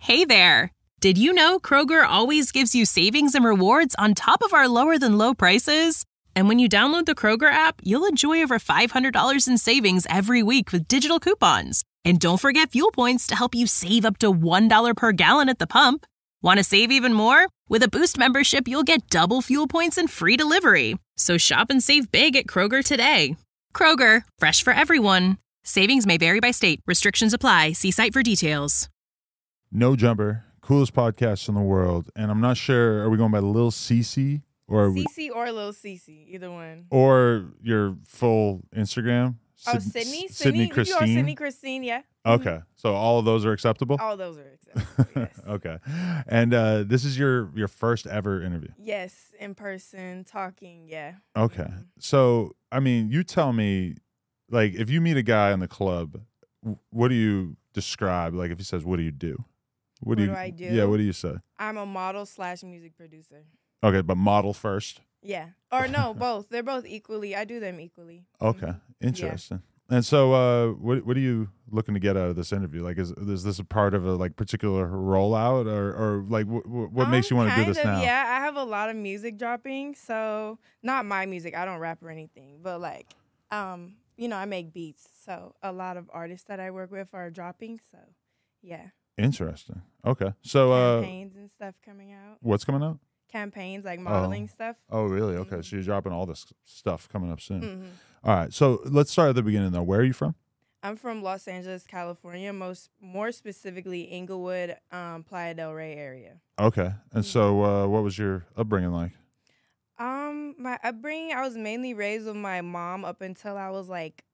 Hey there! Did you know Kroger always gives you savings and rewards on top of our lower-than-low prices? And when you download the Kroger app, you'll enjoy over $500 in savings every week with digital coupons. And don't forget fuel points to help you save up to $1 per gallon at the pump. Want to save even more? With a Boost membership, you'll get double fuel points and free delivery. So shop and save big at Kroger today. Kroger, fresh for everyone. Savings may vary by state. Restrictions apply. See site for details. No Jumper, coolest podcast in the world. And I'm not sure, are we going by Lil Cece? Or Cece or Lil Cece, either one. Or your full Instagram? Sydney? Sydney Christine? Sydney Christine, yeah. Okay. So all of those are acceptable? All those are acceptable, yes. Okay. And this is your first ever interview? Yes, in person, talking, yeah. Okay. Mm-hmm. So, I mean, you tell me, like, if you meet a guy in the club, what do you describe? Like, if he says, what do you do? What do I do? Yeah, what do you say? I'm a model / music producer. Okay, but model first? Yeah. Or no, both. They're both equally. I do them equally. Okay. Interesting. Yeah. And so what are you looking to get out of this interview? Like, is this a part of a like particular rollout or like what makes you want to do this now? Yeah, I have a lot of music dropping. So not my music. I don't rap or anything. But like, I make beats. So a lot of artists that I work with are dropping. So yeah. Interesting. Okay. So campaigns and stuff coming out. What's coming out? Campaigns, like modeling stuff. Oh, really? Okay. So you're dropping all this stuff coming up soon. Mm-hmm. All right. So let's start at the beginning, though. Where are you from? I'm from Los Angeles, California, more specifically Inglewood, Playa del Rey area. Okay. And so what was your upbringing like? My upbringing, I was mainly raised with my mom up until I was like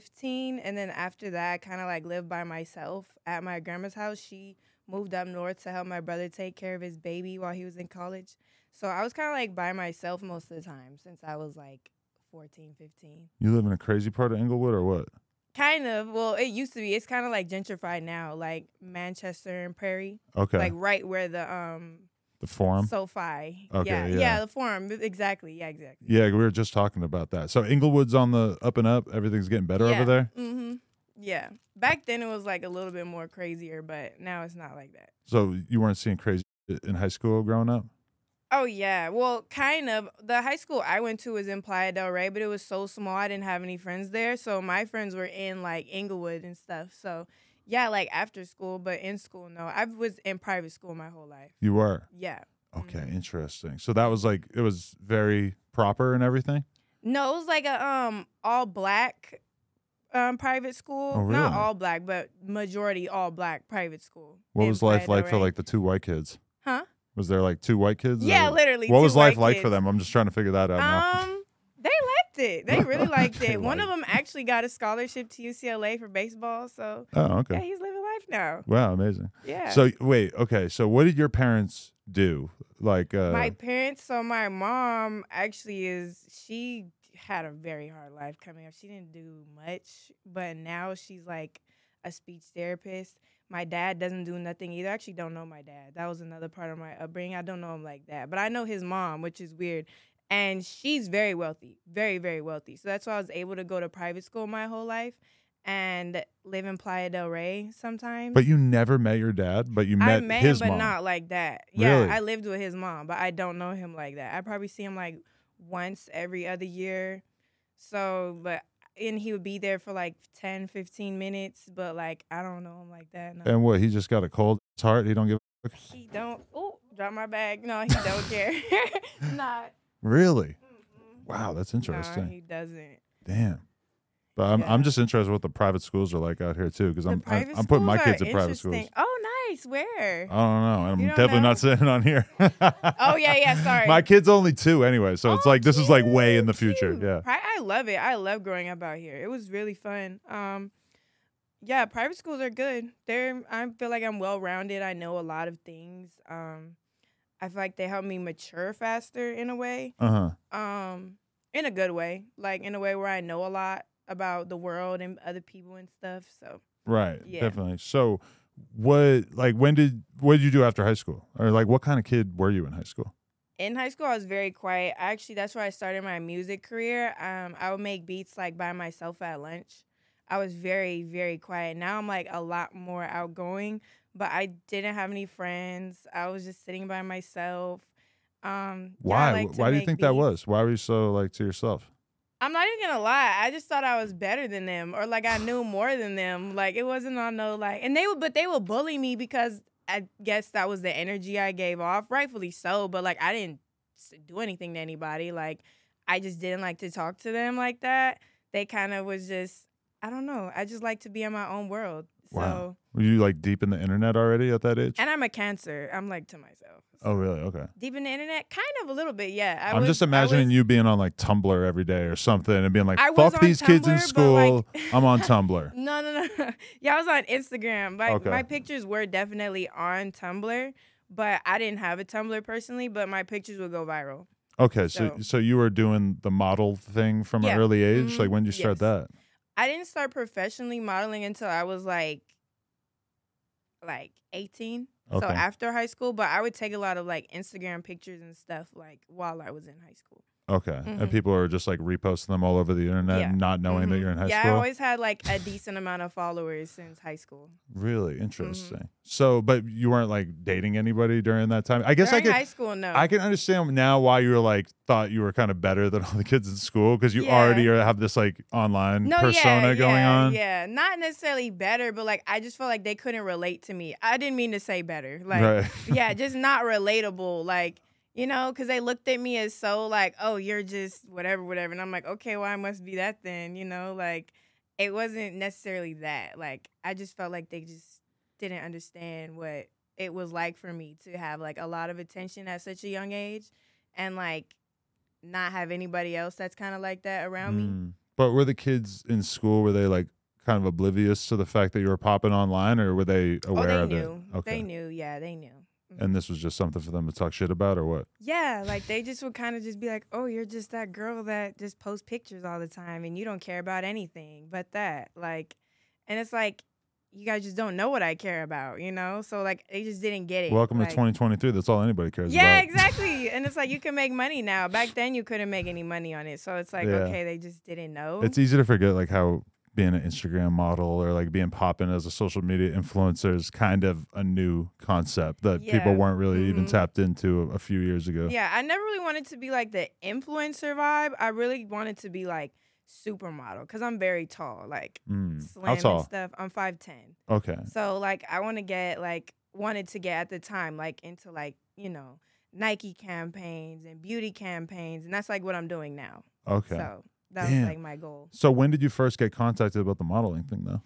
15. And then after that, I kind of like lived by myself at my grandma's house. She moved up north to help my brother take care of his baby while he was in college. So I was kind of like by myself most of the time since I was like 14, 15. You live in a crazy part of Inglewood or what? Kind of. Well, it used to be. It's kind of like gentrified now, like Manchester and Prairie. Okay. Like right where the Forum? SoFi. Okay, yeah, the Forum. Exactly. Yeah, exactly. Yeah, we were just talking about that. So Inglewood's on the up and up. Everything's getting better over there? Mm-hmm. Yeah. Back then it was like a little bit more crazier, but now it's not like that. So you weren't seeing crazy in high school growing up? Oh, yeah. Well, kind of. The high school I went to was in Playa del Rey, but it was so small. I didn't have any friends there. So my friends were in, like, Inglewood and stuff. So, yeah, like, after school, but in school, no. I was in private school my whole life. You were? Yeah. Okay, Interesting. So that was, like, it was very proper and everything? No, it was like a all-black private school. Oh, really? Not all black, but majority all-black private school. What was life like for, like, the two white kids? Huh? Was there like two white kids? Yeah, literally. What was life like kids. for them? I'm just trying to figure that out now. They liked it. They really liked it. One of them actually got a scholarship to UCLA for baseball. So okay. Yeah, he's living life now. Wow, amazing. Yeah. So wait, okay. So what did your parents do? Like my parents. So my mom actually she had a very hard life coming up. She didn't do much, but now she's like a speech therapist. My dad doesn't do nothing either. I actually don't know my dad. That was another part of my upbringing. I don't know him like that. But I know his mom, which is weird. And she's very wealthy. Very, very wealthy. So that's why I was able to go to private school my whole life and live in Playa del Rey sometimes. But you never met your dad, but you met his him, mom. but not like that. Really? Yeah, I lived with his mom, but I don't know him like that. I probably see him like once every other year. And he would be there for like 10, 15 minutes, but like I don't know him like that. No. And what, he just got a cold heart? He don't give a fuck? He don't. Oh, drop my bag. No, he don't care. Not. Really? Mm-hmm. Wow, that's interesting. No, he doesn't. Damn. But I'm just interested in what the private schools are like out here too, because I'm putting my kids in private schools. Oh, nice. Where? I don't know. I'm definitely not saying on here. Oh yeah. Sorry. My kid's only 2 anyway, so it's like this is like way in the future. Cute. Yeah. I love it. I love growing up out here. It was really fun. Yeah, private schools are good. I feel like I'm well rounded. I know a lot of things. I feel like they help me mature faster in a way. In a good way, like in a way where I know a lot about the world and other people and stuff. So right, yeah. Definitely. So what did you do after high school, or like what kind of kid were you in high school? In high school, I was very quiet. Actually, that's where I started my music career. I would make beats like by myself at lunch. I was very, very quiet. Now I'm like a lot more outgoing, but I didn't have any friends. I was just sitting by myself. Yeah, I Why? like to Why do you make think that beats. was? Why were you so like to yourself? I'm not even gonna lie. I just thought I was better than them, or like I knew more than them. Like it wasn't on no like, and they would bully me because I guess that was the energy I gave off, rightfully so. But like I didn't do anything to anybody. Like I just didn't like to talk to them like that. They kind of was just, I don't know. I just like to be in my own world. Wow. So, Were you like deep in the internet already at that age? and I'm a Cancer. I'm like to myself. Oh, really? Okay. Deep in the internet, kind of a little bit, yeah. I'm just imagining you being on like Tumblr every day or something and being like, I was fuck on these kids in Tumblr, but, school. like- I'm on Tumblr. No. Yeah, I was on Instagram. Like Okay. my pictures were definitely on Tumblr, but I didn't have a Tumblr personally. But my pictures would go viral. Okay, so you were doing the model thing from an Yeah. early age? Mhm. Like when did you start Yes. that? I didn't start professionally modeling until I was like 18. So Okay. after high school, but I would take a lot of like Instagram pictures and stuff like while I was in high school. Okay. And Mhm. people are just like reposting them all over the internet Yeah. not knowing that Mhm. you're in high Yeah, school? I always had like a decent amount of followers since high school. Really interesting. So, but you weren't like dating anybody during that time? I guess During high school, no. I can understand now why you were like thought you were kind of better than all the kids in school because you Yeah. already have this like online No, persona going on. Yeah, not necessarily better, but like I just felt like they couldn't relate to me. I didn't mean to say better. Like, Right. yeah, just not relatable. Like, you know, because they looked at me as so like, oh, you're just whatever. And I'm like, okay, well, I must be that then, you know? Like, it wasn't necessarily that. Like, I just felt like they just didn't understand what it was like for me to have like a lot of attention at such a young age and like not have anybody else that's kind of like that around me. Mm. But were the kids in school, were they like kind of oblivious to the fact that you were popping online or were they aware Oh, of they it? knew. Okay. They knew. Yeah, they knew. Mhm. And this was just something for them to talk shit about or what? Yeah, like they just would kind of just be like, "Oh, you're just that girl that just posts pictures all the time and you don't care about anything but that." Like, and it's like you guys just don't know what I care about, you know? So like they just didn't get it. Welcome like, to 2023. That's all anybody cares Yeah, about. exactly. And it's like you can make money now. Back then you couldn't make any money on it. So it's like, Yeah. okay, they just didn't know. It's easy to forget like how being an Instagram model or like being popping as a social media influencer is kind of a new concept that people Yeah. weren't really even Mhm. tapped into a few years ago. Yeah, I never really wanted to be like the influencer vibe. I really wanted to be like supermodel because I'm very tall, like How slim and tall? stuff. I'm 5'10". Okay. So like I wanted to get at the time like into like, you know, Nike campaigns and beauty campaigns, and that's like what I'm doing now. Okay. So that Damn. was like my goal. So when did you first get contacted about the modeling thing though?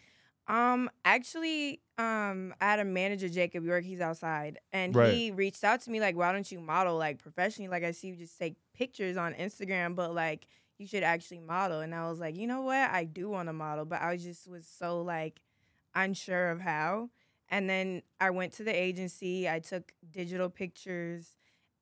Actually, I had a manager, Jacob York, he's outside, and Right. he reached out to me like, why don't you model like professionally? Like I see you just take pictures on Instagram, but like you should actually model. And I was like, you know what? I do want to model, but I was so like unsure of how. And then I went to the agency, I took digital pictures,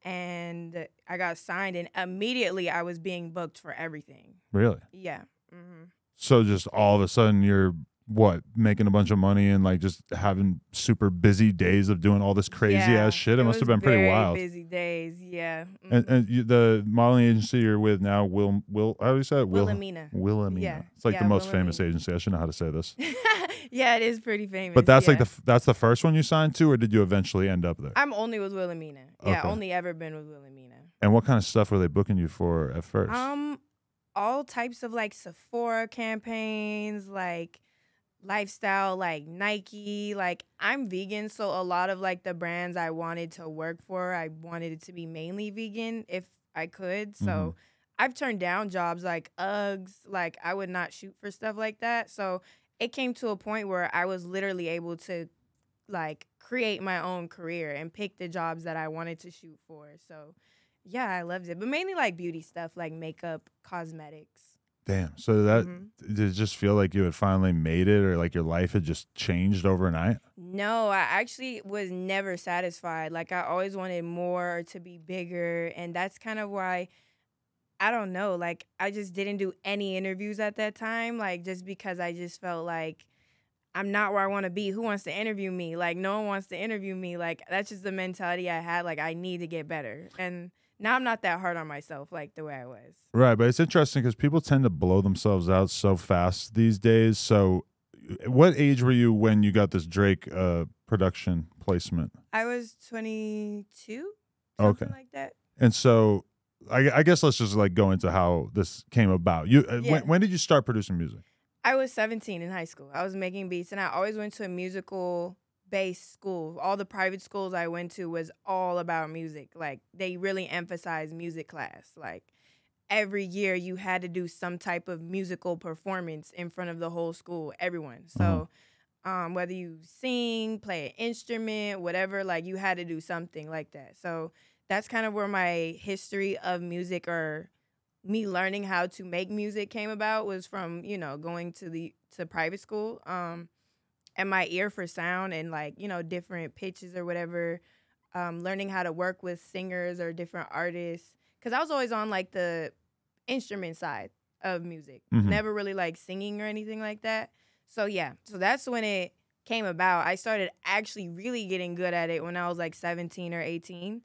and I got signed, and immediately I was being booked for everything. Really? Yeah. hmm So just all of a sudden you're making a bunch of money and like just having super busy days of doing all this crazy ass shit. It must have was been pretty very wild. Busy days, yeah. And the modeling agency you're with now, Will, how do you say it? Wilhelmina. Wilhelmina. Yeah. It's like Yeah, the most famous Wilhelmina. agency. I should know how to say this. Yeah, it is pretty famous. But that's like yeah. that's the first one you signed to, or did you eventually end up there? I'm only with Wilhelmina. Yeah, Okay. only ever been with Wilhelmina. And what kind of stuff were they booking you for at first? All types of like Sephora campaigns, like lifestyle, like Nike. Like I'm vegan, so a lot of like the brands I wanted to work for, I wanted it to be mainly vegan if I could. So Mhm. I've turned down jobs like Uggs. Like I would not shoot for stuff like that. So it came to a point where I was literally able to like create my own career and pick the jobs that I wanted to shoot for. So yeah, I loved it. But mainly like beauty stuff, like makeup, cosmetics. Damn. So that Mhm. did it just feel like you had finally made it, or like your life had just changed overnight? No, I actually was never satisfied. Like I always wanted more, to be bigger, and that's kind of why I don't know, like I just didn't do any interviews at that time, like just because I just felt like I'm not where I want to be. Who wants to interview me? Like no one wants to interview me. Like that's just the mentality I had, like I need to get better. And now I'm not that hard on myself like the way I was. Right, but it's interesting because people tend to blow themselves out so fast these days. So, what age were you when you got this Drake production placement? I was 22, Okay. something like that. And so I guess let's just like go into how this came about. Yeah. When did you start producing music? I was 17 in high school. I was making beats, and I always went to a musical-based school. All the private schools I went to was all about music. Like, they really emphasized music class. Like, every year you had to do some type of musical performance in front of the whole school, everyone. So whether you sing, play an instrument, whatever, like, you had to do something like that. So that's kind of where my history of music, or me learning how to make music, came about, was from, going to private school, and my ear for sound and, like, different pitches or whatever, learning how to work with singers or different artists, because I was always on, like, the instrument side of music, never really like singing or anything like that. So that's when it came about. I started actually really getting good at it when I was like 17 or 18.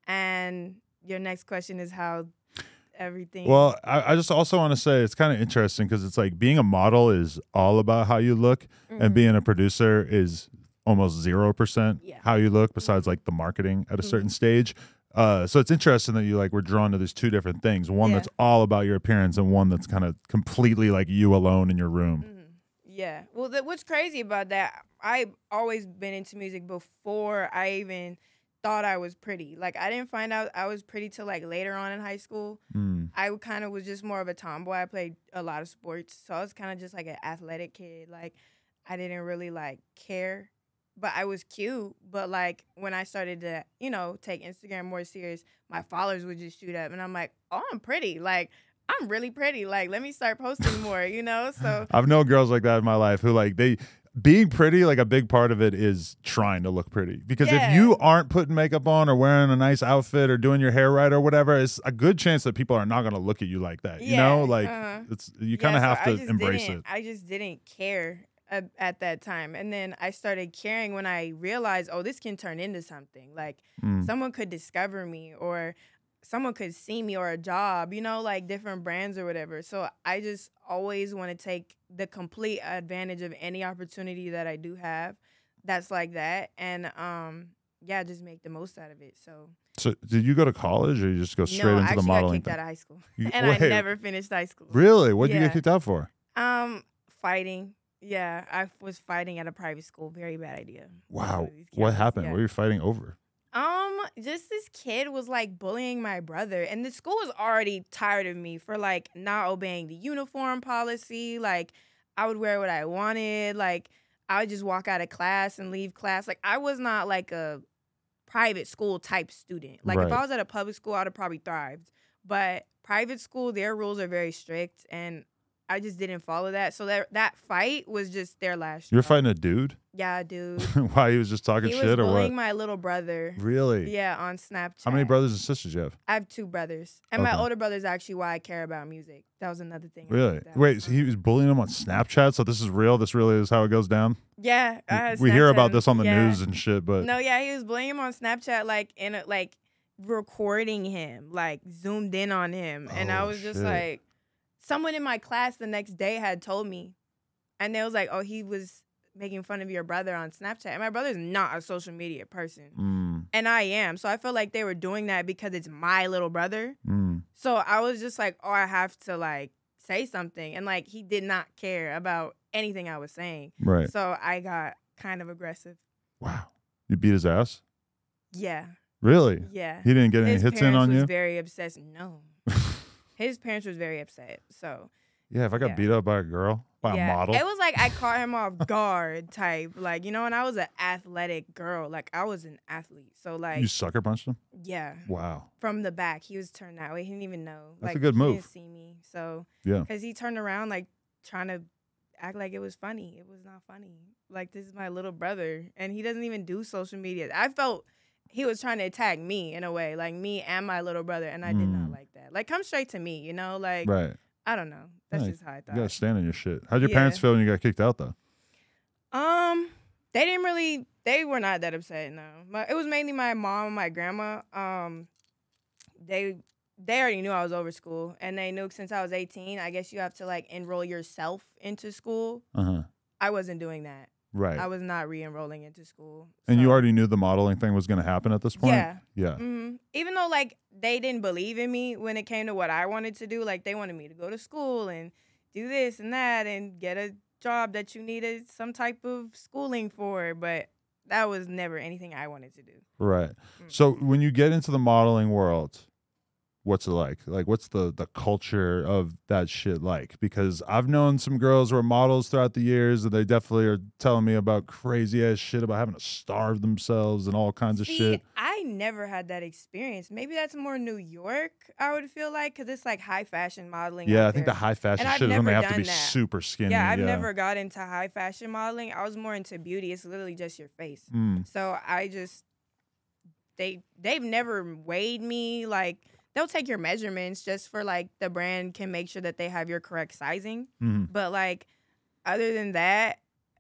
And your next question is how everything. Well, I just also want to say it's kind of interesting because it's like being a model is all about how you look, and being a producer is almost 0% how you look, besides like the marketing at a certain stage. So it's interesting that you like were drawn to these two different things. One that's all about your appearance, and one that's kind of completely like you alone in your room. Yeah. Well, what's crazy about that, I've always been into music before I even thought I was pretty. Like, I didn't find out I was pretty till like later on in high school. I kind of was just more of a tomboy. I played a lot of sports, so I was kind of just like an athletic kid. Like, I didn't really like care, but I was cute. But like, when I started to, take Instagram more serious, my followers would just shoot up, and I'm like, oh, I'm pretty. Like, I'm really pretty. Like, let me start posting more, So I've known girls like that in my life who like being pretty, like a big part of it is trying to look pretty. Because if you aren't putting makeup on or wearing a nice outfit or doing your hair right or whatever, it's a good chance that people are not going to look at you like that. Like you kind of have to embrace it. I just didn't care at that time. And then I started caring when I realized, oh, this can turn into something. Like, someone could discover me, or someone could see me, or a job, like different brands or whatever. So I just always want to take the complete advantage of any opportunity that I do have that's like that. And just make the most out of it. So did you go to college, or you just go straight into the modeling? No, I actually got kicked out of high school. I never finished high school. Really? What did you get kicked out for? Fighting. Yeah, I was fighting at a private school. Very bad idea. Wow. What happened? What were you fighting over? Just this kid was like bullying my brother, and the school was already tired of me for like not obeying the uniform policy. Like, I would wear what I wanted. Like, I would just walk out of class and leave class. Like, I was not like a private school type student. Like, if I was at a public school, I'd have probably thrived. But private school, their rules are very strict, and I just didn't follow that. So that fight was just their last straw. You're fighting a dude? Yeah, dude. Why, he was just talking shit or what? He was bullying my little brother. Really? Yeah, on Snapchat. How many brothers and sisters do you have? I have 2 brothers. And my older brother is actually why I care about music. That was another thing. Really? Wait, so he was bullying him on Snapchat? So this is real? This really is how it goes down? Yeah. We hear about this on the news and shit, but... No, yeah, he was bullying him on Snapchat, like, recording him, like, zoomed in on him. And I was just like... Someone in my class the next day had told me, and they was like, oh, he was making fun of your brother on Snapchat. And my brother's not a social media person. And I am. So I felt like they were doing that because it's my little brother. So I was just like, oh, I have to like say something. And like, he did not care about anything I was saying. Right. So I got kind of aggressive. Wow. You beat his ass? Yeah. Really? Yeah. He didn't get any hits in on you? His parents was very obsessed. No. His parents was very upset. So yeah, if I got beat up by a girl, by a model. It was like I caught him off guard type. Like, and I was an athletic girl. Like, I was an athlete. So like, you sucker punched him? Yeah. Wow. From the back. He was turned that way. He didn't even know. That's like, a good move. He didn't see me. So yeah. Because he turned around like trying to act like it was funny. It was not funny. Like, this is my little brother. And he doesn't even do social media. I felt he was trying to attack me in a way, like me and my little brother, and I did not like that. Like, come straight to me, like, right. I don't know. That's just how I thought. You gotta stand on your shit. How'd your parents feel when you got kicked out, though? They were not that upset, no. It was mainly my mom and my grandma. They already knew I was over school, and they knew since I was 18, I guess you have to, like, enroll yourself into school. Uh-huh. I wasn't doing that. Right. I was not re-enrolling into school. And so. you already knew the modeling thing was going to happen at this point? Yeah. Yeah. Even though, like, they didn't believe in me when it came to what I wanted to do. Like, they wanted me to go to school and do this and that and get a job that you needed some type of schooling for. But that was never anything I wanted to do. Right. So when you get into the modeling world, what's it like? Like, what's the culture of that shit like? Because I've known some girls who are models throughout the years, and they definitely are telling me about crazy ass shit about having to starve themselves and all kinds of shit. I never had that experience. Maybe that's more New York, I would feel like, because it's like high fashion modeling. Yeah, out I think there. the high fashion And shit is when they have to be that. super skinny. Yeah, I've never got into high fashion modeling. I was more into beauty. It's literally just your face. So I just, they've never weighed me. Like, they'll take your measurements just for, like, the brand can make sure that they have your correct sizing. But, like, other than that,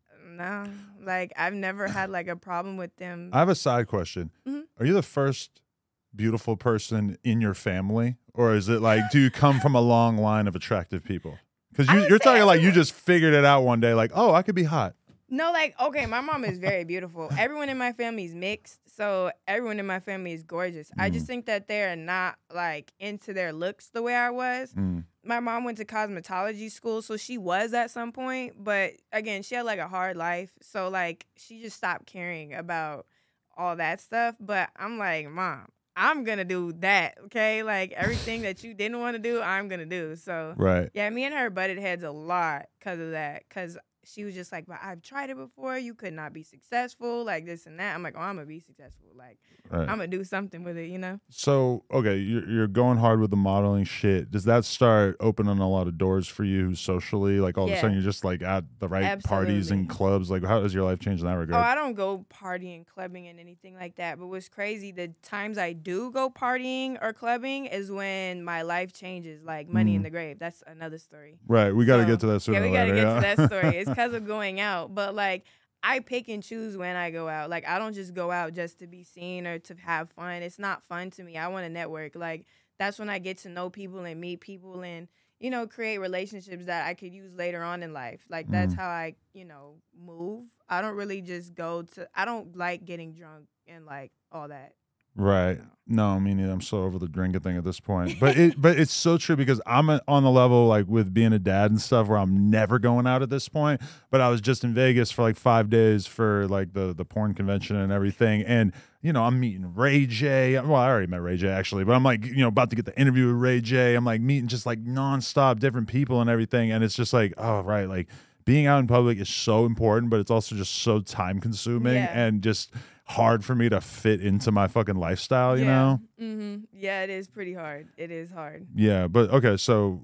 no. Like, I've never had, like, a problem with them. I have a side question. Are you the first beautiful person in your family? Or is it like, do you come from a long line of attractive people? Because you're talking like you just figured it out one day, like, oh, I could be hot. No, like, okay, my mom is very beautiful. Everyone in my family is mixed, so everyone in my family is gorgeous. I just think that they're not, like, into their looks the way I was. My mom went to cosmetology school, so she was at some point. But, again, she had, like, a hard life. So, like, she just stopped caring about all that stuff. But I'm like, Mom, I'm going to do that, okay? Like, everything that you didn't want to do, I'm going to do. So, yeah, me and her butted heads a lot because of that. Because she was just like, but I've tried it before. You could not be successful, like this and that. I'm like, oh, I'm going to be successful. Like, I'm going to do something with it, you know? So, okay, you're going hard with the modeling shit. Does that start opening a lot of doors for you socially? Like, all of a sudden, you're just, like, at the right parties and clubs? Like, how has your life changed in that regard? Oh, I don't go partying, clubbing, and anything like that. But what's crazy, the times I do go partying or clubbing is when my life changes, like Money in the Grave. That's another story. Right. We got to get to that sooner or later. Yeah, we got to get to that story. It's because of going out. But, like, I pick and choose when I go out. Like, I don't just go out just to be seen or to have fun. It's not fun to me. I want to network. Like, that's when I get to know people and meet people and, you know, create relationships that I could use later on in life. Like, that's how I, you know, move. I don't really just I don't like getting drunk and, like, all that. Right. No, me neither. I'm so over the drinking thing at this point. But it's so true because I'm on the level like with being a dad and stuff where I'm never going out at this point. But I was just in Vegas for like 5 days for like the porn convention and everything. And, you know, I'm meeting Ray J. Well, I already met Ray J actually, but I'm like, you know, about to get the interview with Ray J. I'm like meeting just like nonstop different people and everything. And it's just like, oh, right. Like being out in public is so important, but it's also just so time consuming and just hard for me to fit into my fucking lifestyle, you know? Yeah, it is pretty hard. It is hard. Yeah, but okay, so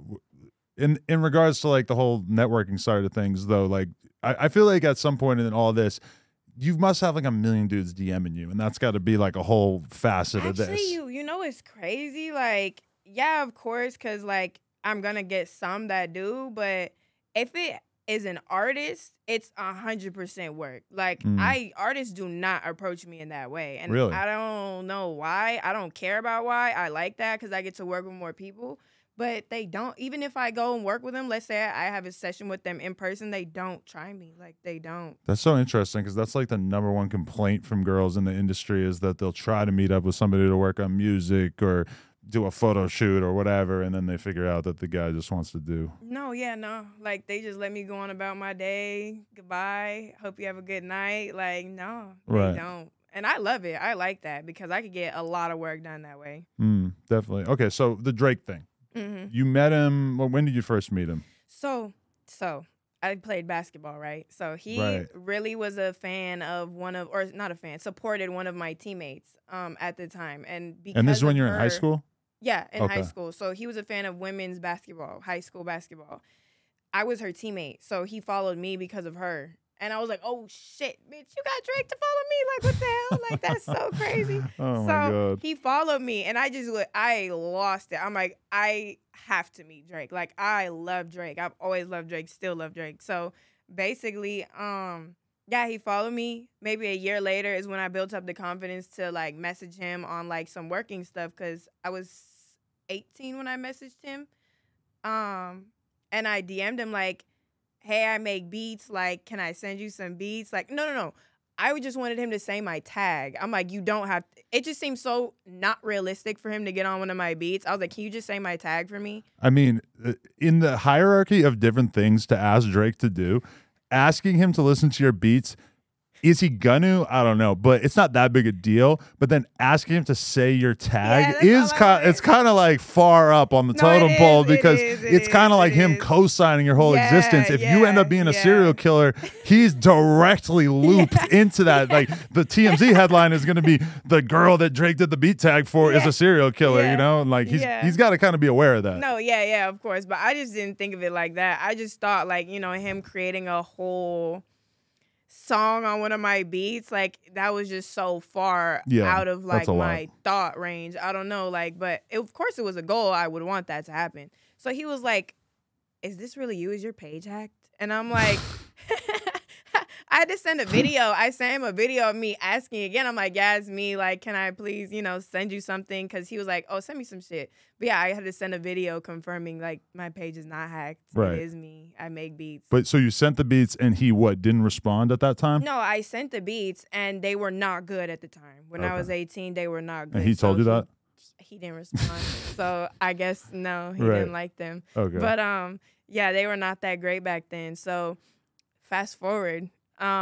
in regards to like the whole networking side of things though, like I feel like at some point in all this, you must have like a million dudes DMing you, and that's got to be like a whole facet of this. Actually, you know it's crazy? Like, yeah, of course, because like I'm going to get some that do, but if it is an artist, it's 100% work. Like artists do not approach me in that way. And really? I don't know why. I don't care about why. I like that because I get to work with more people. But they don't, even if I go and work with them, let's say I have a session with them in person, they don't try me. Like, they don't. That's so interesting because that's like the number one complaint from girls in the industry is that they'll try to meet up with somebody to work on music or do a photo shoot or whatever, and then they figure out that the guy just wants to do. No. Like, they just let me go on about my day. Goodbye. Hope you have a good night. Like, no, they don't. And I love it. I like that because I could get a lot of work done that way. Definitely. Okay, so the Drake thing. You met him. Well, when did you first meet him? So I played basketball, right? So he really was a fan of supported one of my teammates at the time. And this is when you're in high school? Yeah, in high school. So he was a fan of women's basketball, high school basketball. I was her teammate, so he followed me because of her. And I was like, oh, shit, bitch, you got Drake to follow me? Like, what the hell? Like, that's so crazy. Oh, my God. He followed me, and I lost it. I'm like, I have to meet Drake. Like, I love Drake. I've always loved Drake, still love Drake. So, basically, he followed me. Maybe a year later is when I built up the confidence to, like, message him on, like, some working stuff, because I was 18 when I messaged him. And I DM'd him, like, hey, I make beats. Like, can I send you some beats? Like, no. I just wanted him to say my tag. I'm like, you don't have to. It just seems so not realistic for him to get on one of my beats. I was like, can you just say my tag for me? I mean, in the hierarchy of different things to ask Drake to do, asking him to listen to your beats, is he gonna? I don't know, but it's not that big a deal. But then asking him to say your tag it's kind of like far up on the totem pole because it's kind of like him co-signing your whole existence. If you end up being a serial killer, he's directly looped into that. Like the TMZ headline is going to be the girl that Drake did the beat tag for is a serial killer, you know? And like he's got to kind of be aware of that. No, of course. But I just didn't think of it like that. I just thought like, you know, him creating a whole song on one of my beats, like that was just so far out of like my thought range. I don't know, like, but of course it was a goal. I would want that to happen. So he was like, is this really you? Is your page hacked? And I'm like, I had to send a video. I sent him a video of me asking again. I'm like, yeah, it's me. Like, can I please, you know, send you something? Because he was like, oh, send me some shit. But yeah, I had to send a video confirming like my page is not hacked. Right. It is me. I make beats. But so you sent the beats and he didn't respond at that time? No, I sent the beats and they were not good at the time. When I was 18, they were not good. And he told you that? He didn't respond. So I guess no, he didn't like them. Okay. But yeah, they were not that great back then. So fast forward.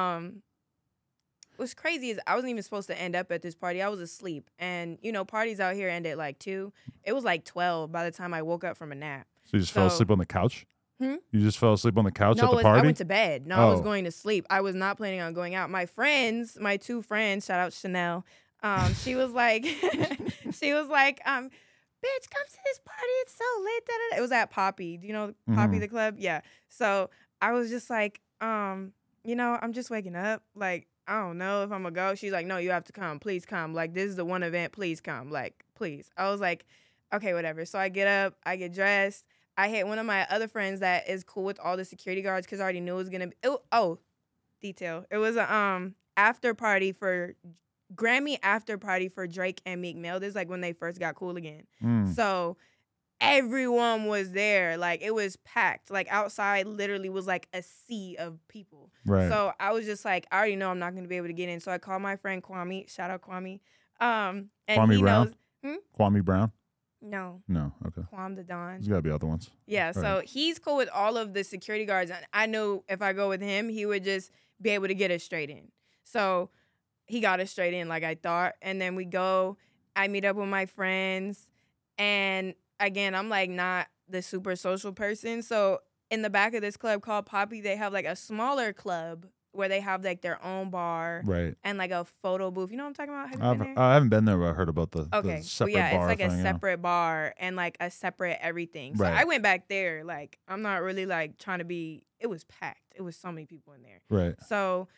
What's crazy is I wasn't even supposed to end up at this party. I was asleep. And, you know, parties out here end at like 2. It was like 12 by the time I woke up from a nap. So you just fell asleep on the couch? You just fell asleep on the couch at the party? No, I went to bed. No, I was going to sleep. I was not planning on going out. My 2 friends, shout out Chanel, she was like, bitch, come to this party. It's so lit. Da-da-da. It was at Poppy. Do you know Poppy the club? Yeah. So I was just like, you know, I'm just waking up. Like, I don't know if I'm gonna go. She's like, no, you have to come. Please come. Like, this is the one event. Please come. Like, please. I was like, okay, whatever. So I get up. I get dressed. I hit one of my other friends that is cool with all the security guards because I already knew it was gonna be. Detail. It was a after party for Grammy after party for Drake and Meek Mill. This is like when they first got cool again. So everyone was there. Like, it was packed. Like, outside literally was like a sea of people. Right. So I was just like, I already know I'm not going to be able to get in. So I called my friend Kwame. Shout out Kwame. And Kwame Brown? Kwame Brown? No. Okay. Kwame the Don. There's got to be other ones. Yeah, so he's cool with all of the security guards. And I knew if I go with him, he would just be able to get us straight in. So he got us straight in like I thought. And then we go. I meet up with my friends. And again, I'm like not the super social person. So in the back of this club called Poppy, they have like a smaller club where they have like their own bar, and like a photo booth. You know what I'm talking about? Have you been there? I haven't been there, but I heard about the separate bar. It's like a separate bar and like a separate everything. So I went back there. Like, I'm not really like trying to be. It was packed. It was so many people in there. Right. So,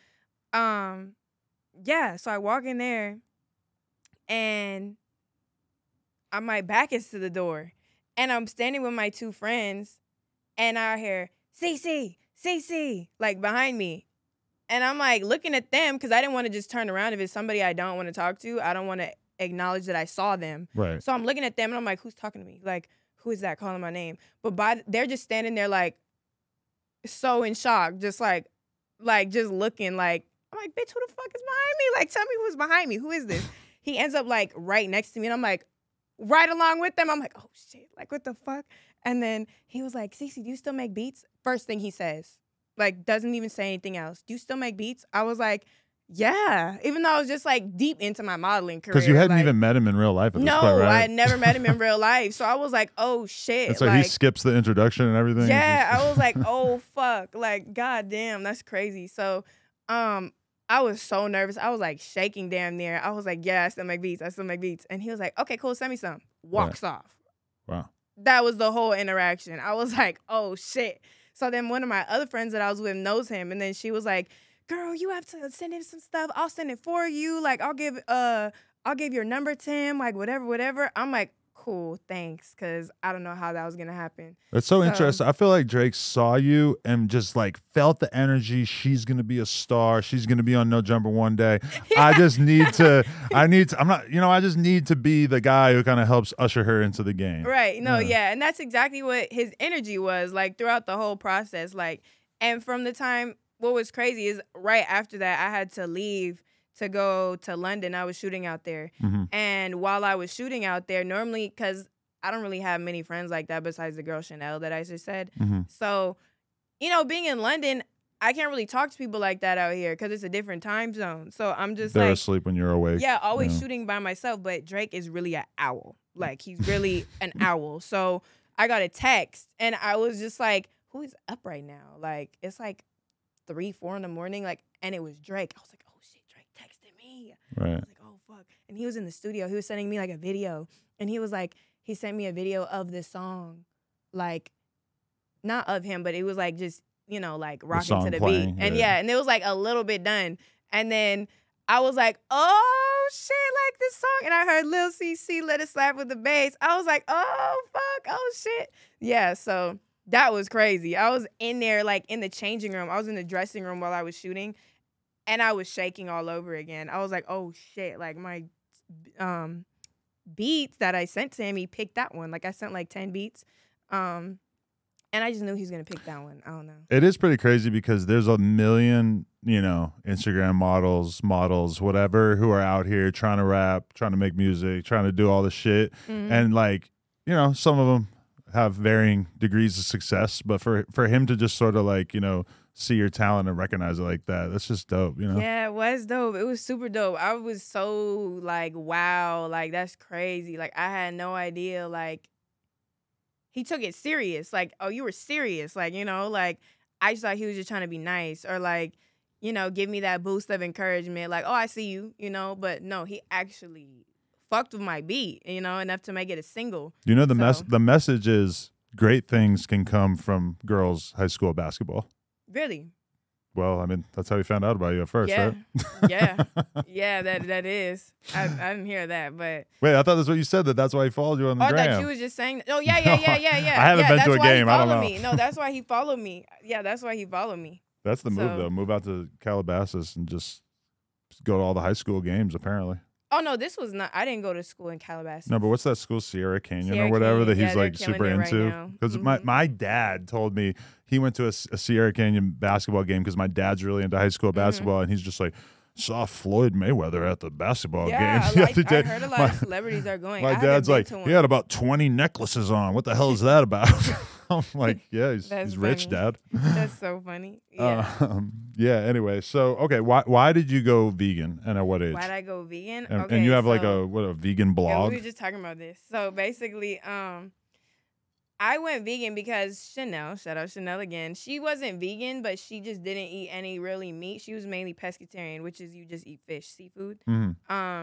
yeah. So I walk in there, and my back is to the door, and I'm standing with my 2 friends, and I hear CC, like behind me. And I'm like looking at them because I didn't want to just turn around. If it's somebody I don't want to talk to, I don't want to acknowledge that I saw them. Right. So I'm looking at them and I'm like, who's talking to me? Like, who is that calling my name? But they're just standing there like so in shock, just like just looking like, I'm like, bitch, who the fuck is behind me? Like, tell me who's behind me. Who is this? He ends up like right next to me and I'm like, right along with them. I'm like, oh shit, like what the fuck? And then he was like, Cece, do you still make beats? First thing he says. Like, doesn't even say anything else. Do you still make beats? I was like, yeah. Even though I was just like deep into my modeling career. Because you hadn't even met him in real life at this point, right? No, I had never met him in real life. So I was like, oh shit. And so like, he skips the introduction and everything? Yeah, I was like, oh fuck. Like, goddamn, that's crazy. So I was so nervous. I was like shaking damn near. I was like, yeah, I still make beats. And he was like, okay, cool, send me some. Walks off. Wow. That was the whole interaction. I was like, oh shit. So then one of my other friends that I was with knows him. And then she was like, girl, you have to send him some stuff. I'll send it for you. Like, I'll give your number to him. Like, whatever. I'm like, cool, thanks. Because I don't know how that was going to happen. It's so interesting. I feel like Drake saw you and just like felt the energy. She's going to be a star. She's going to be on No Jumper one day. Yeah. I just need to be the guy who kind of helps usher her into the game. Right. No, yeah. And that's exactly what his energy was like throughout the whole process. Like, And from the time, what was crazy is right after that, I had to leave to go to London. I was shooting out there. And while I was shooting out there, normally, because I don't really have many friends like that besides the girl Chanel that I just said. So, being in London, I can't really talk to people like that out here because it's a different time zone. So I'm just They're asleep when you're awake. Yeah, always shooting by myself. But Drake is really an owl. Like, he's really an owl. So I got a text, and I was just like, who is up right now? Like, it's like 3, 4 in the morning. Like, and it was Drake. I was like, oh, shit, Drake texted me. Right. I was like, oh, fuck. And he was in the studio. He was sending me, like, a video. And he was like, he sent me a video of this song. Like, not of him, but it was, like, just, like rocking to the playing, beat. And and it was like a little bit done. And then I was like, oh shit, like this song. And I heard Lil CC Let It Slap with the bass. I was like, oh fuck, oh shit. Yeah, so that was crazy. I was in there like in the changing room. I was in the dressing room while I was shooting, and I was shaking all over again. I was like, oh shit, like my beats that I sent to him, he picked that one. Like I sent like 10 beats. And I just knew he was going to pick that one. I don't know. It is pretty crazy because there's a million, Instagram models, whatever, who are out here trying to rap, trying to make music, trying to do all this shit. And like, some of them have varying degrees of success, but for him to just sort of like, see your talent and recognize it like that, that's just dope, Yeah, it was dope. It was super dope. I was so like, wow, like that's crazy. Like I had no idea, like, he took it serious. Like, oh, you were serious. Like, like, I just thought he was just trying to be nice or, like, give me that boost of encouragement. Like, oh, I see you, But no, he actually fucked with my beat, enough to make it a single. The message is great things can come from girls' high school basketball. Really? Well, I mean, that's how we found out about you at first, right? Yeah, that is. I didn't hear that, but wait, I thought that's what you said. That's why he followed you on the gram. I thought you was just saying. Oh, yeah. I haven't been to a game. I don't know. Me. No, that's why he followed me. Yeah, that's why he followed me. That's the move, though. Move out to Calabasas and just go to all the high school games. Apparently. Oh no, this was not. I didn't go to school in Calabasas. No, but what's that school, Sierra Canyon or whatever, that he's like super into? Because my dad told me he went to a Sierra Canyon basketball game because my dad's really into high school basketball, and he's just like, saw Floyd Mayweather at the basketball game. I heard a lot of celebrities are going. My dad's like, he had about 20 necklaces on. What the hell is that about? I'm like, yeah, he's rich, Dad. That's so funny. Yeah. Anyway, so okay, why did you go vegan and at what age? Why did I go vegan? And you have like a vegan blog? Yeah, we were just talking about this. So basically, I went vegan because Chanel, shout out Chanel again, she wasn't vegan, but she just didn't eat any really meat. She was mainly pescatarian, which is you just eat fish, seafood. And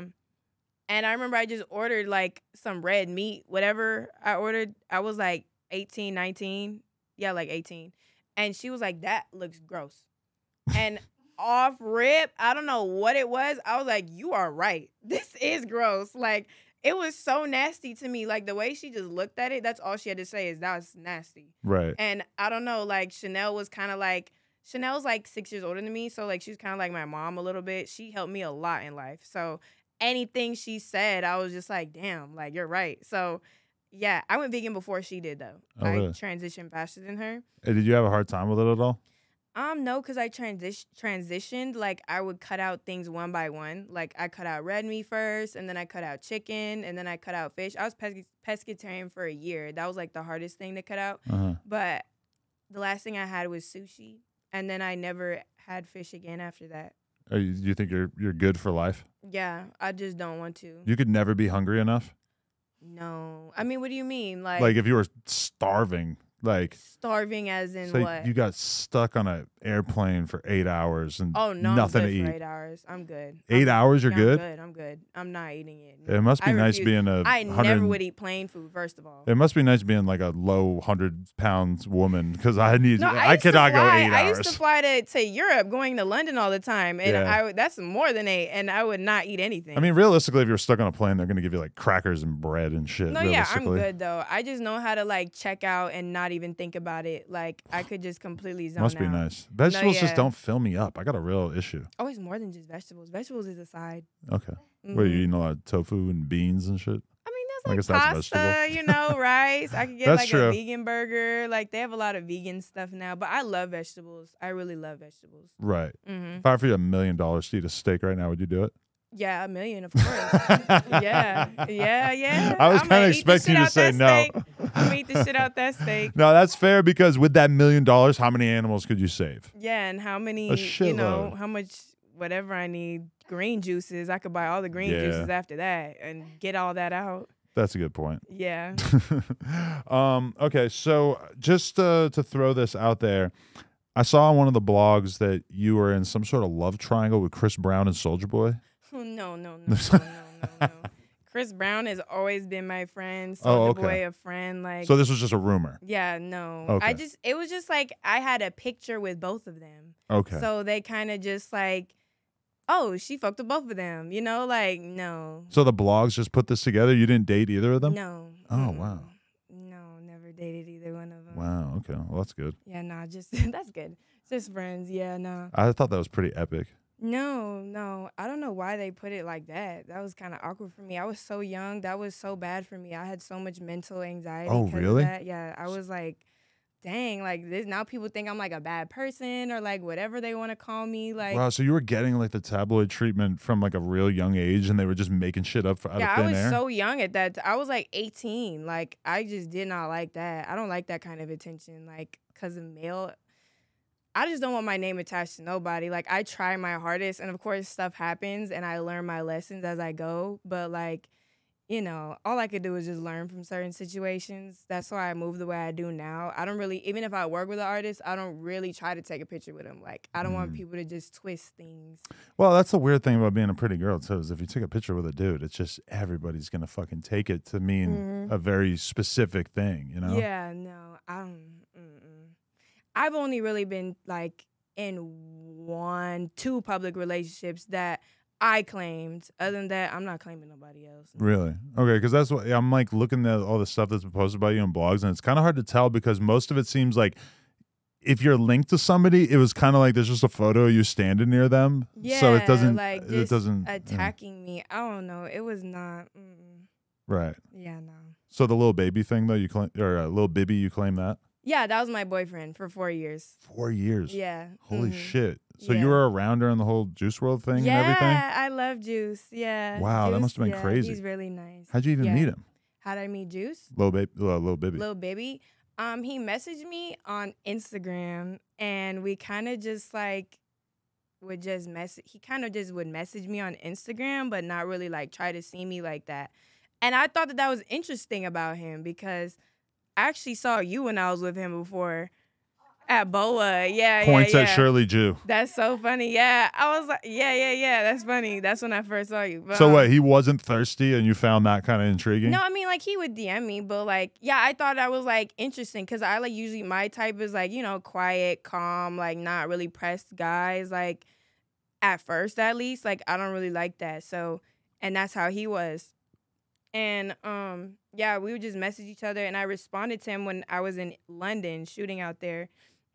I remember I just ordered like some red meat, whatever I ordered. I was like 18, 19. Yeah, like 18. And she was like, that looks gross. And off rip, I don't know what it was. I was like, you are right. This is gross. Like, it was so nasty to me. Like, the way she just looked at it, that's all she had to say is, that was nasty. Right. And I don't know, like, Chanel was kind of like, Chanel's like 6 years older than me. So, like, she's kind of like my mom a little bit. She helped me a lot in life. So, anything she said, I was just like, damn, like, you're right. So, yeah, I went vegan before she did, though. Oh, really? I transitioned faster than her. Hey, did you have a hard time with it at all? No, because I transitioned. Like, I would cut out things one by one. Like, I cut out red meat first, and then I cut out chicken, and then I cut out fish. I was pescatarian for a year. That was, like, the hardest thing to cut out. But the last thing I had was sushi, and then I never had fish again after that. Do you think you're good for life? Yeah, I just don't want to. You could never be hungry enough? No. I mean, what do you mean? Like if you were starving. Like starving as in say what? You got stuck on an airplane for 8 hours and nothing to eat. For 8 hours. I'm good. 8 hours, you're good? I'm good. I'm not eating it. No. It must be nice being I never would eat plain food, first of all. It must be nice being like a low 100-pound woman because I cannot go 8 hours. I used to fly to Europe, going to London all the time, and that's more than 8, and I would not eat anything. I mean, realistically, if you're stuck on a plane, they're going to give you like crackers and bread and shit. No, yeah, I'm good though. I just know how to like check out and not even think about it. Like I could just completely zone out. Must be nice. Vegetables just don't fill me up. I got a real issue. Oh, it's more than just vegetables. Vegetables is a side. Okay. What, are you eating a lot of tofu and beans and shit? I mean, was I guess like that's pasta, rice. I could get That's like true. a vegan burger. Like they have a lot of vegan stuff now, but I love vegetables. I really love vegetables. Right. Mm-hmm. If I offered you $1 million to eat a steak right now, would you do it? Yeah, $1 million, of course. yeah. I was kind of expecting you to say no. I'm gonna eat the shit out that steak. No, that's fair because with that $1 million, how many animals could you save? Yeah, and how many, A shitload. how much, whatever I need, green juices. I could buy all the green juices after that and get all that out. That's a good point. Yeah. Okay, so just to throw this out there, I saw on one of the blogs that you were in some sort of love triangle with Chris Brown and Soulja Boy. No. Chris Brown has always been my friend. Oh, Soulja okay. Boy, a friend. Like, So this was just a rumor. yeah, no. Okay. It was just like I had a picture with both of them. Okay. So they kind of just like, oh, she fucked with both of them. Like, no. So the blogs just put this together? You didn't date either of them? No. Oh, wow. No, never dated either one of them. Wow, okay. Well, that's good. Yeah, nah, just, that's good. Just friends. Yeah, no. I thought that was pretty epic. No. I don't know why they put it like that. That was kind of awkward for me. I was so young. That was so bad for me. I had so much mental anxiety. Oh, really? Of that. Yeah, I was like, dang, like this. Now people think I'm like a bad person or like whatever they want to call me. Like, Wow, so you were getting like the tabloid treatment from like a real young age and they were just making shit up out yeah, of I thin was air? so young at that. I was like 18. Like, I just did not like that. I don't like that kind of attention. Like, because of male. I just don't want my name attached to nobody. Like, I try my hardest, and of course, stuff happens, and I learn my lessons as I go. But, like, all I could do is just learn from certain situations. That's why I move the way I do now. I don't really, even if I work with an artist, I don't really try to take a picture with them. Like, I don't want people to just twist things. Well, that's the weird thing about being a pretty girl, too, is if you take a picture with a dude, it's just everybody's going to fucking take it to mean a very specific thing, Yeah, no, I don't. I've only really been like in 1-2 public relationships that I claimed. Other than that, I'm not claiming nobody else. Really? Okay, because that's what I'm like looking at all the stuff that's been posted about you in blogs, and it's kind of hard to tell because most of it seems like if you're linked to somebody, it was kind of like there's just a photo of you standing near them. Yeah, so it doesn't like it doesn't attacking me. I don't know. It was not. Right. Yeah, no. So the little baby thing though, you claim, or little Bibby, you claim that? Yeah, that was my boyfriend for 4 years. 4 years. Yeah. Holy shit. So Yeah. you were around during the whole Juice WRLD thing and everything? Yeah, I love Juice. Yeah. Wow, that Juice, must have been crazy. He's really nice. How'd you even meet him? How'd I meet Juice? Little Bibby. Lil Bibby. He messaged me on Instagram, and we kind of just like would just message. He kind of just would message me on Instagram, but not really like try to see me like that. And I thought that was interesting about him because I actually saw you when I was with him before at BOA. Yeah, Points yeah. at Shirley Jew. That's so funny. Yeah, I was like, yeah. That's funny. That's when I first saw you. But, So what, he wasn't thirsty and you found that kind of intriguing? no, I mean, like, he would DM me, but, like, yeah, I thought that was, like, interesting because I, like, usually my type is, like, quiet, calm, like, not really pressed guys, like, at first, at least. Like, I don't really like that. So, and that's how he was. And, yeah, we would just message each other, and I responded to him when I was in London shooting out there.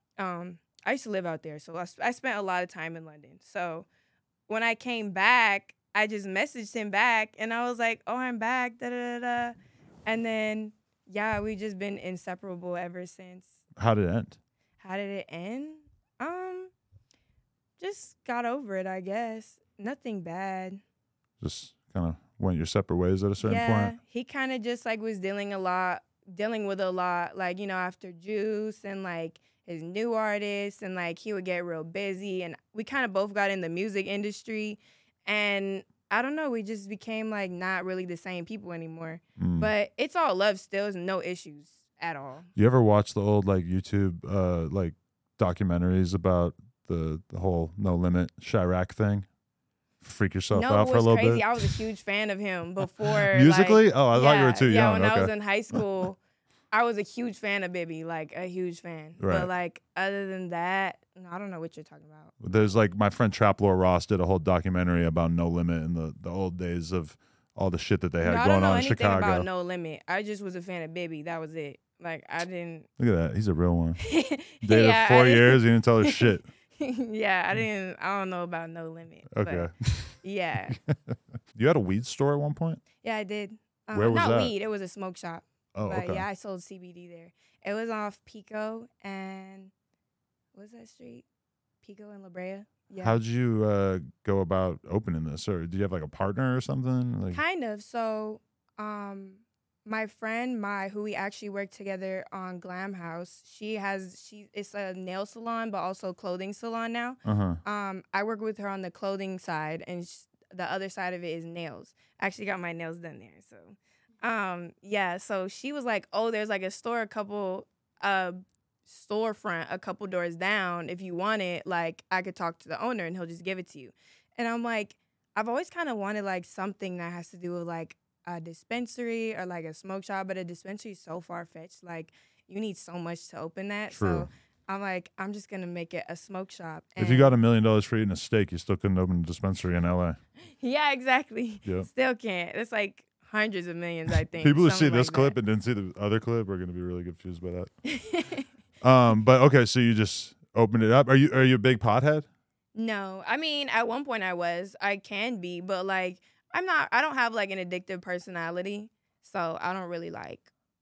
I used to live out there, so I spent a lot of time in London. So when I came back, I just messaged him back, and I was like, oh, I'm back, da-da-da-da. And then, yeah, we've just been inseparable ever since. How did it end? How did it end? Just got over it, I guess. Nothing bad. Just kind of went your separate ways at a certain point? He kind of just, like, was dealing with a lot, like, after Juice and, like, his new artists, and, like, he would get real busy, and we kind of both got in the music industry, and I don't know, we just became, like, not really the same people anymore. But it's all love still. There's no issues at all. You ever watch the old, like, YouTube, like, documentaries about the whole No Limit Chirac thing? Freak yourself out for a little crazy. bit? I was a huge fan of him before. Musically? Like, oh, I thought you were too young. Yeah, when okay. I was in high school, I was a huge fan of Bibby, like a huge fan. Right. But like other than that, no, I don't know what you're talking about. There's like my friend Traplore Ross did a whole documentary about No Limit and the old days of all the shit that they had I going don't know on in anything Chicago. about No Limit. I just was a fan of Bibby. That was it. Like I didn't. Look at that. He's a real one. Dated Yeah, 4 years. He didn't tell her shit. Yeah, I don't know about No Limit. Okay. But yeah. You had a weed store at one point? Yeah, I did. Where was not that? weed. It was a smoke shop. Oh, but okay. yeah, I sold CBD there. It was off Pico and what was that street? Pico and La Brea. Yeah. How'd you go about opening this? Or did you have like a partner or something? Like, Kind of. So, my friend who we actually worked together on Glam House, it's a nail salon but also clothing salon now. I work with her on the clothing side, and the other side of it is nails. I actually got my nails done there. So, yeah. So she was like, "Oh, there's like a storefront a couple doors down. If you want it, like I could talk to the owner and he'll just give it to you." And I'm like, I've always kind of wanted like something that has to do with like a dispensary or like a smoke shop, but a dispensary is so far fetched. Like you need so much to open that. True. So I'm like, I'm just gonna make it a smoke shop. if you got $1 million for eating a steak, you still couldn't open a dispensary in LA. Yeah, exactly. Yep. Still can't. It's like hundreds of millions, I think. People who see something this like clip that. and didn't see the other clip are going to be really confused by that. But okay, so you just opened it up. Are you a big pothead? No, I mean, at one point I can be, but like, I don't have like an addictive personality. So I don't really like.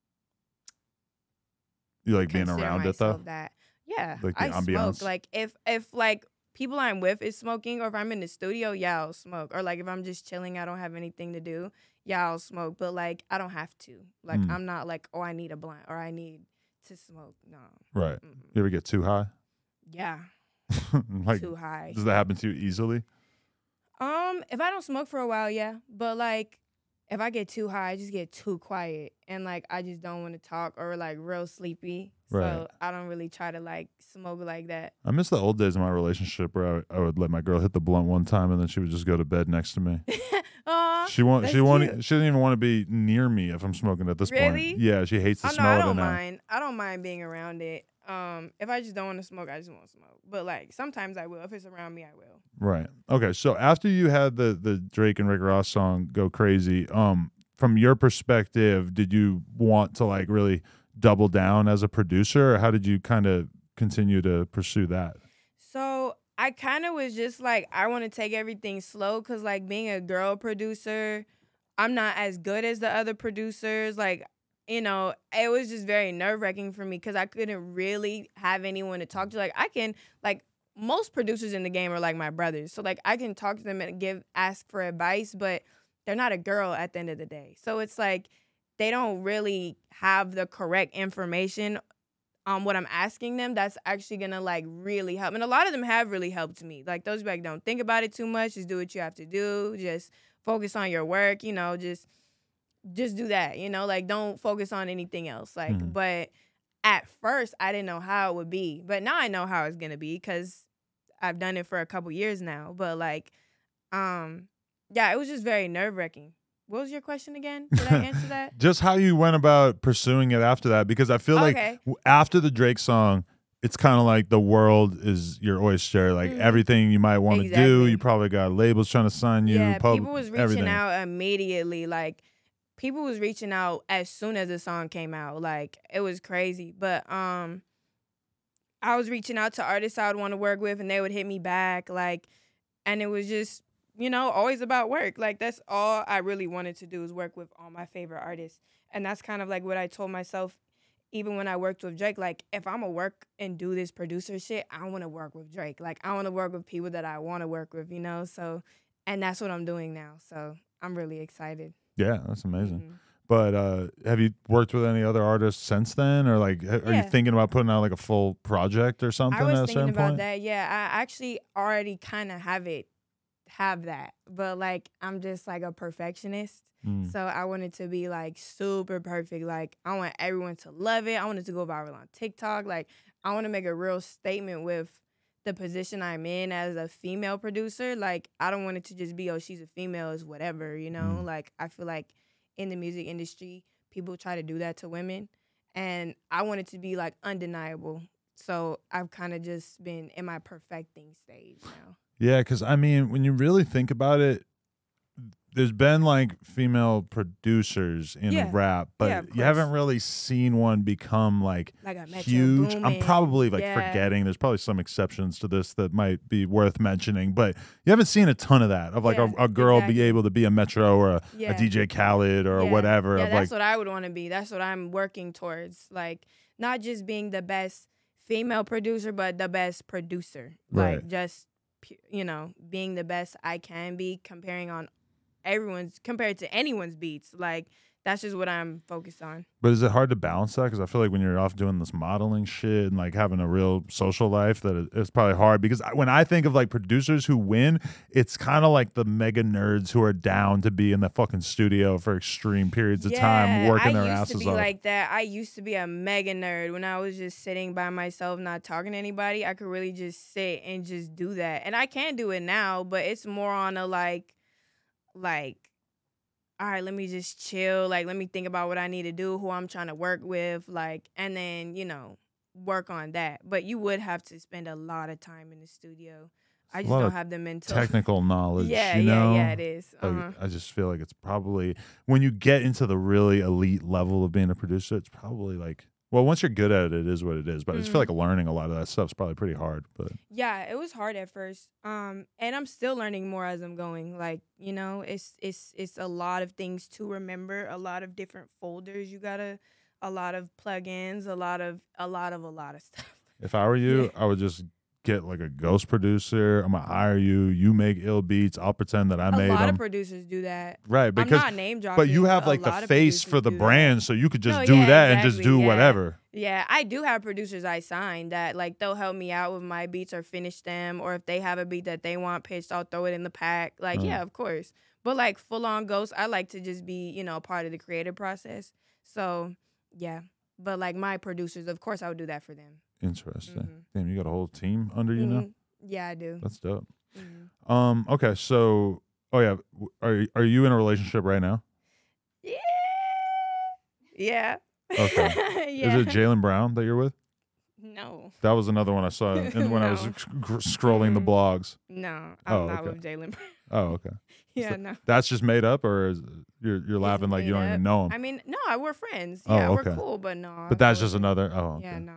You like being consider around it though? myself that. Yeah, Like the I ambiance? smoke. Like if like people I'm with is smoking, or if I'm in the studio, yeah, I'll smoke. Or like if I'm just chilling, I don't have anything to do, yeah, I'll smoke. But like I don't have to. Like I'm not like, oh, I need a blunt or I need to smoke. No. Right. You ever get too high? Yeah. Like, too high. does that happen to you easily? If I don't smoke for a while, yeah. But like if I get too high, I just get too quiet and like I just don't want to talk or like real sleepy. Right. So I don't really try to like smoke like that. I miss the old days of my relationship where I would let my girl hit the blunt one time and then she would just go to bed next to me. Aw, She that's cute. didn't even want to be near me if I'm smoking at this Really? point. Yeah, she hates the Oh no, smell I of it don't now. mind. I don't mind being around it. If I just don't want to smoke, I just won't smoke. But like sometimes I will. If it's around me, I will. Right. Okay. So after you had the Drake and Rick Ross song "Go Crazy," from your perspective, did you want to like really double down as a producer, or how did you kind of continue to pursue that? So I kind of was just like, I want to take everything slow because like being a girl producer, I'm not as good as the other producers. Like, you know, it was just very nerve-wracking for me because I couldn't really have anyone to talk to. Like I can, like most producers in the game are like my brothers. So like I can talk to them and ask for advice, but they're not a girl at the end of the day. So it's like they don't really have the correct information on what I'm asking them that's actually gonna like really help. And a lot of them have really helped me. Like those like, don't think about it too much, just do what you have to do, just focus on your work, you know, just do that, you know, like don't focus on anything else. Like, but at first I didn't know how it would be, but now I know how it's gonna be because I've done it for a couple years now. But like, yeah, it was just very nerve-wracking. What was your question again? Did I answer that? Just how you went about pursuing it after that, because I feel like after the Drake song, it's kind of like the world is your oyster. Like everything you might want to do, you probably got labels trying to sign you. Yeah, people was reaching everything. out immediately. Like people was reaching out as soon as the song came out. Like it was crazy. But I was reaching out to artists I would want to work with, and they would hit me back. Like, and it was just, you know, always about work. Like that's all I really wanted to do is work with all my favorite artists. And that's kind of like what I told myself even when I worked with Drake. Like if I'm gonna work and do this producer shit, I want to work with Drake. Like I want to work with people that I want to work with, you know? So, and that's what I'm doing now. So I'm really excited. Yeah, that's amazing. But have you worked with any other artists since then? Or like, are you thinking about putting out like a full project or something? I was at a thinking certain about point? that. Yeah, I actually already kind of have that, but like I'm just like a perfectionist, so I want it to be like super perfect. Like I want everyone to love it. I want it to go viral on TikTok. Like I want to make a real statement with the position I'm in as a female producer. Like I don't want it to just be, oh, she's a female, is whatever, you know. Like I feel like in the music industry people try to do that to women, and I want it to be like undeniable. So I've kind of just been in my perfecting stage now. Yeah, because I mean, when you really think about it, there's been like female producers in rap, but you haven't really seen one become like a Metro huge. Boomin. I'm probably like forgetting. There's probably some exceptions to this that might be worth mentioning, but you haven't seen a ton of that of like a girl be able to be a Metro or a DJ Khaled or whatever. Yeah, of that's like, what I would want to be. That's what I'm working towards. Like not just being the best female producer, but the best producer. Right. Like just being the best I can be, compared to anyone's beats. Like that's just what I'm focused on. But is it hard to balance that? Because I feel like when you're off doing this modeling shit and like having a real social life, that it's probably hard. Because when I think of like producers who win, it's kind of like the mega nerds who are down to be in the fucking studio for extreme periods of time working their asses off. I used to be like that. I used to be a mega nerd when I was just sitting by myself, not talking to anybody. I could really just sit and just do that. And I can do it now, but it's more on a like, all right, let me just chill. Like, let me think about what I need to do, who I'm trying to work with, like, and then, work on that. But you would have to spend a lot of time in the studio. I just don't have the mental technical knowledge. Yeah, it is. Like, I just feel like it's probably when you get into the really elite level of being a producer, it's probably like, well, once you're good at it, it is what it is. But I just feel like learning a lot of that stuff is probably pretty hard. But yeah, it was hard at first. And I'm still learning more as I'm going. Like, it's a lot of things to remember, a lot of different folders. A lot of plugins, a lot of stuff. If I were you, I would just get like a ghost producer. I'm gonna hire you. You make ill beats. I'll pretend that I made them. A lot of producers do that. Right, because I'm not name dropping. But you have like the face for the brand, so you could just do that and just do whatever. Yeah, I do have producers I signed that like they'll help me out with my beats or finish them, or if they have a beat that they want pitched, I'll throw it in the pack. Like, yeah, of course. But like full on ghost, I like to just be, a part of the creative process. So yeah. But like my producers, of course I would do that for them. Interesting. Damn, you got a whole team under you now? Yeah, I do. That's dope. Okay, so are you in a relationship right now? Yeah. Okay. Is it Jaylen Brown that you're with? No. That was another one I saw when I was scrolling the blogs. No, I'm not with Jaylen Brown. Oh, okay. Yeah, so no. That's just made up, or you're laughing like you don't even know him? I mean, no, we're friends. Yeah, we're cool, but no. But that's just another. Oh, okay. Yeah, no.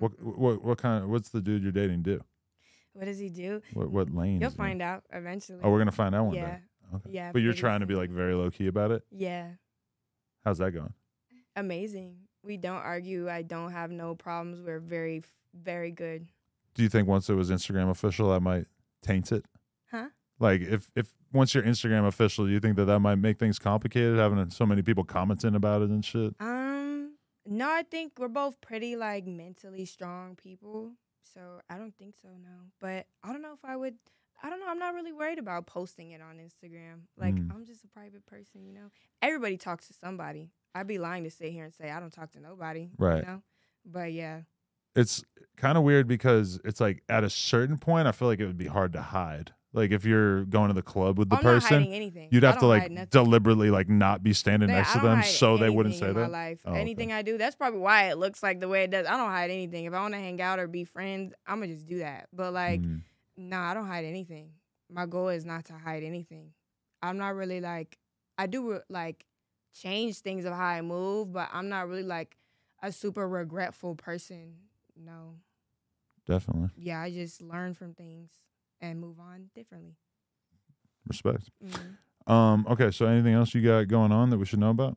What's the dude you're dating do? What does he do? What lane? You'll find out eventually. Oh, we're gonna find out one day. Yeah. Okay. Yeah. But you're trying to be like very low key about it? Yeah. How's that going? Amazing. We don't argue. I don't have no problems. We're very, very good. Do you think once it was Instagram official, that might taint it? Huh? Like if once you're Instagram official, do you think that might make things complicated, having so many people commenting about it and shit? No, I think we're both pretty like mentally strong people, so I don't think so. No, but I don't know if I would. I don't know. I'm not really worried about posting it on Instagram. Like I'm just a private person, Everybody talks to somebody. I'd be lying to sit here and say I don't talk to nobody. Right. But yeah. It's kind of weird because it's like at a certain point, I feel like it would be hard to hide. Like if you're going to the club with the person, not hiding anything. You'd have to like deliberately like not be standing next to them so they wouldn't say that. Life. Anything I do, that's probably why it looks like the way it does. I don't hide anything. If I want to hang out or be friends, I'm gonna just do that. But like, no, I don't hide anything. My goal is not to hide anything. I'm not really like, I do like change things of how I move, but I'm not really like a super regretful person. No. Definitely. Yeah, I just learn from things and move on differently. Respect. Okay, so anything else you got going on that we should know about?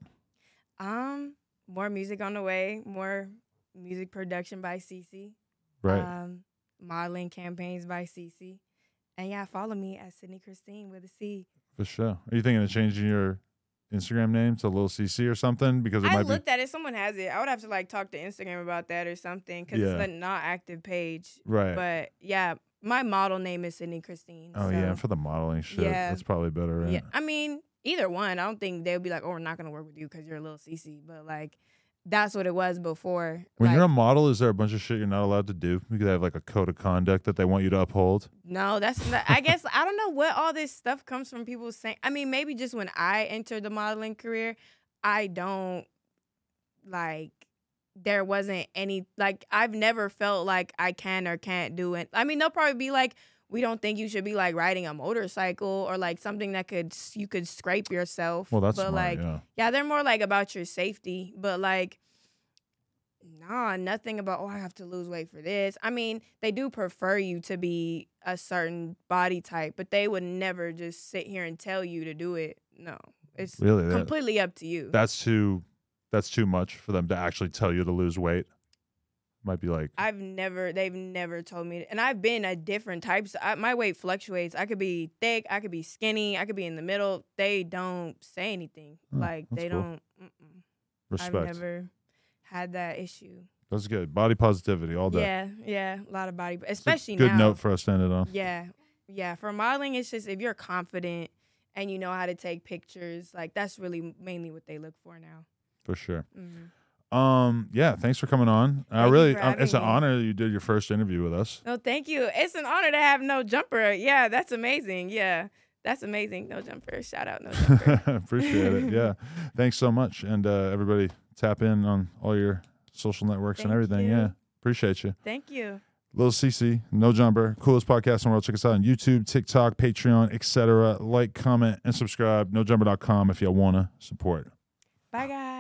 More music on the way, more music production by Cece. Right. Modeling campaigns by Cece. And yeah, follow me at Sydney Christine with a C. For sure. Are you thinking of changing your Instagram name to Lil CC or something? Because I looked at it. Someone has it. I would have to like talk to Instagram about that or something because it's a not active page. Right. But yeah, my model name is Sydney Christine. Oh, so. yeah. For the modeling shit, that's probably better, right? Yeah. I mean, either one. I don't think they'll be like, oh, we're not going to work with you because you're a Lil CC. But like, that's what it was before. When you're a model, is there a bunch of shit you're not allowed to do? You could have like a code of conduct that they want you to uphold. No, that's not. I guess I don't know what all this stuff comes from. People saying. I mean, maybe just when I entered the modeling career, I don't like. There wasn't any like. I've never felt like I can or can't do it. I mean, they'll probably be like, we don't think you should be like riding a motorcycle or like something that you could scrape yourself. Well, that's but smart, like, yeah, they're more like about your safety. But like, nah, nothing about, I have to lose weight for this. I mean, they do prefer you to be a certain body type, but they would never just sit here and tell you to do it. No, it's really completely up to you. That's too much for them to actually tell you to lose weight. Might be like, they've never told me, and I've been at different types. My weight fluctuates. I could be thick, I could be skinny, I could be in the middle. They don't say anything. Like, they cool. Don't. Respect. I've never had that issue. That's good. Body positivity all day. Yeah, a lot of body, especially now. Good note for us to end it on. Yeah. For modeling, it's just if you're confident and you know how to take pictures, like that's really mainly what they look for now. For sure. Mm-hmm. Yeah, thanks for coming on. It's an honor that you did your first interview with us. No, thank you. It's an honor to have No Jumper. Yeah, that's amazing. Yeah, that's amazing. No Jumper. Shout out No Jumper. Appreciate it. Yeah. Thanks so much. And everybody tap in on all your social networks and everything. You. Yeah. Appreciate you. Thank you. Lil CC, No Jumper, coolest podcast in the world. Check us out on YouTube, TikTok, Patreon, etc. Like, comment, and subscribe. NoJumper.com if you want to support. Bye, guys.